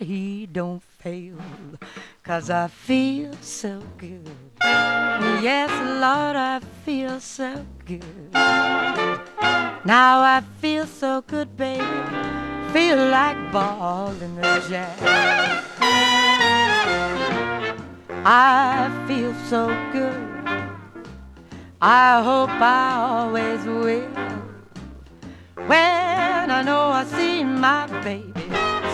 he don't fail, 'cause I feel so good. Yes, Lord, I feel so good. Now I feel so good, baby. Feel like balling the jack. I feel so good. I hope I always will. When I know I see my baby